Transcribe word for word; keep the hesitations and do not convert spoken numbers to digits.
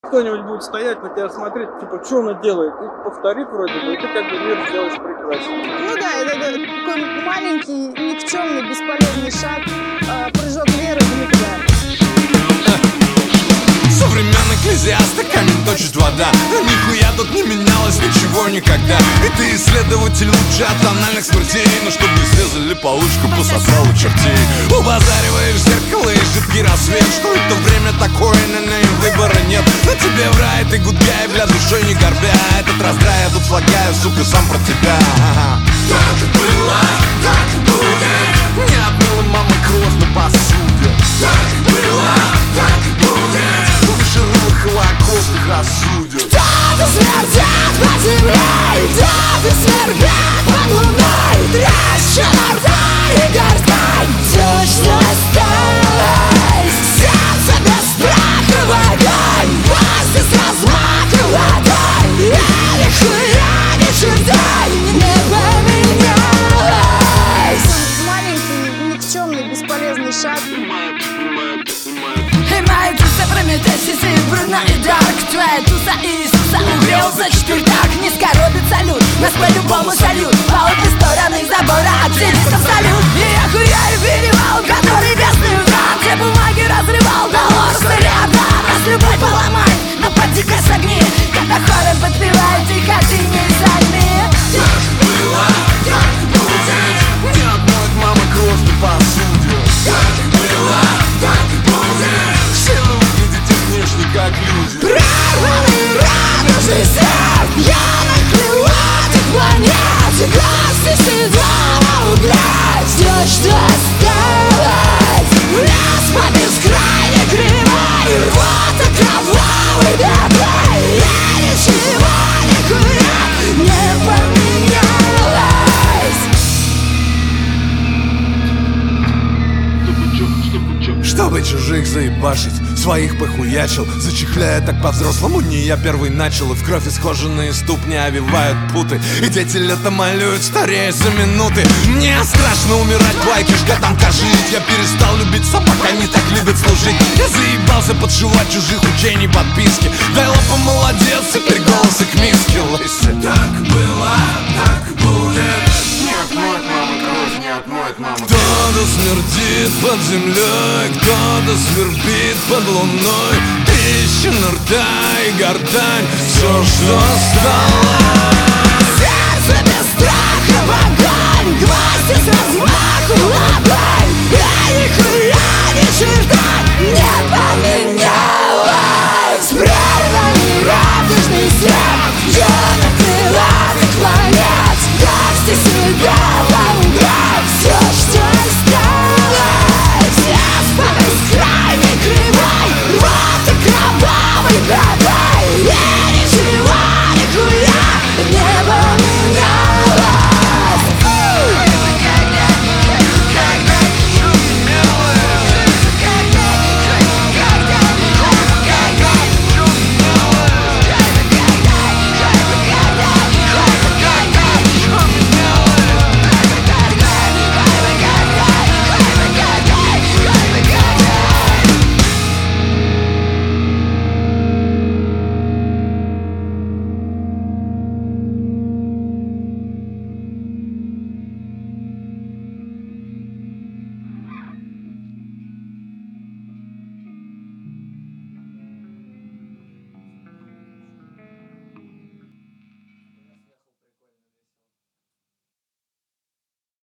Кто-нибудь будет стоять на тебя смотреть, типа, что она делает? И повторит вроде бы, и ты как бы мир сделаешь прекраснее. Ну да, это, это такой маленький, никчемный, бесполезный шаг, э, прыжок веры в никуда. Со времен экклезиаста камень точит вода. Но нихуя тут не менялось ничего никогда. И ты исследователь лучше от анальных смертей. Но чтоб не срезали получку, пососал у чертей. Убазариваешь зеркало и жидкий рассвет. Что это время такое, на ней выбора нет. На тебе в рай, ты гудбя и бля душой не горбя. Этот раздрай, я тут слагаю, сука, сам про тебя. Так и было, так и будет. Не отмыла мама кровь на посуде. Так и было, так и будет. Жировых холокостных осудят. Кто-то смертят под землей, кто-то свербят под луной. Трещина рта и гортань, все, что осталось. Сердце без страха в огонь, власти с размаху ладонь. Я нихуя ни черта не поменялась. Маленький, никчемный, бесполезный шаг. Прометейся, Бруно и Дарк. Твоя туса Иисуса угрелся четвертак. Не скоробится люд, нас по-любому сольют. По обе стороны забора активистов салют. И я хуярю перевал, который бездны утрат. Где бумаги разрывал, доллар рядом. Раз любовь поломай, но поди-ка согни. Когда хором подпевает тихо, ты не сами. Так было, так будет. Не отмоет мама кровь на посуде. Так было, так будет. Все вы выглядите внешне как люди. Прорванный радужный свет, я на крылатых планет. Гости седого угля, все, что осталось. Лес по бескрайней кривой, рвота кровавой бедой. Я ничего нихуя не поменялась. Чтобы чужих заебашить, своих похуячил. Зачехляя так по-взрослому, не я первый начал. И в кровь исхоженные ступни овивают путы. И дети лето малюют, старея за минуты. Мне страшно умирать, байкиш, годам-ка жить. Я перестал любить собак, они так любят служить. Я заебался подшивать чужих учений подписки. Дай лапа, молодец, теперь голос и к миске лысый. Так было, так будет. Не отмоет мама кровь, не отмоет мама. Кто-то смердит под землей, кто-то свербит под луной. Трещина рта и гортань, все, что осталось. Сердце без страха в огонь, гвозди с размаху ладонь. Я нихуя ни черта не поменялась. Прерванный радужный свет, я на крылатых планет. Гости себя